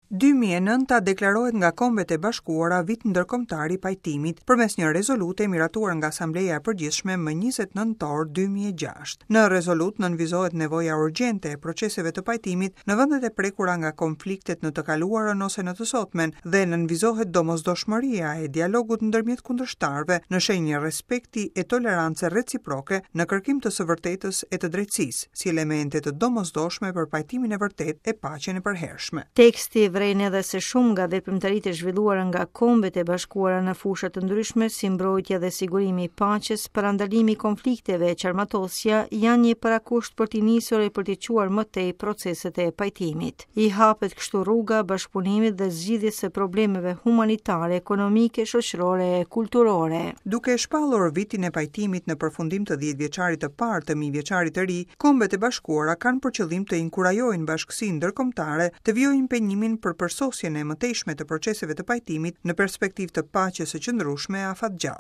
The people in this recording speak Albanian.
2009 deklarohet nga Kombet e Bashkuara vit ndërkombëtar i pajtimit përmes një rezolute miratuar nga Asambleja e Përgjithshme më 20 nëntor 2006. Në rezolut nënvizohet nevoja urgjente e proceseve të pajtimit në vendet e prekura nga konfliktet në të kaluarën ose në të sotmen dhe nënvizohet domosdoshmëria e dialogut ndërmjet kundërshtarëve në shenjë respekti e tolerance reciproke në kërkim të së vërtetës e të drejtësisë si elemente të domosdoshme për pajtimin e vërtet e paqen e përhershme. Teksti vren edhe se shumë nga veprimtaritë e zhvilluara nga Kombet e Bashkuara në fusha të ndryshme si mbrojtja dhe sigurimi i paqes, parandalimi i konflikteve e qarmatosja janë një parakusht për t'i nisur e për t'i quar më tej proceset e pajtimit. I hapet kështu rruga bashkëpunimit dhe zgjidhjes së problemeve humanitare, ekonomike, shoqërore e kulturore. Duke shpallur vitin e pajtimit në përfundim të 10 vjeçarit të parë të 1000 vjeçarit të ri, Kombet e Bashkuara kanë për qëllim të inkurajojnë bashkësinë ndërkombëtare të vijojnë impenjimin për përsosjen e mëtejshme të proceseve të pajtimit në perspektivë të paqes së qëndrueshme afatgjatë.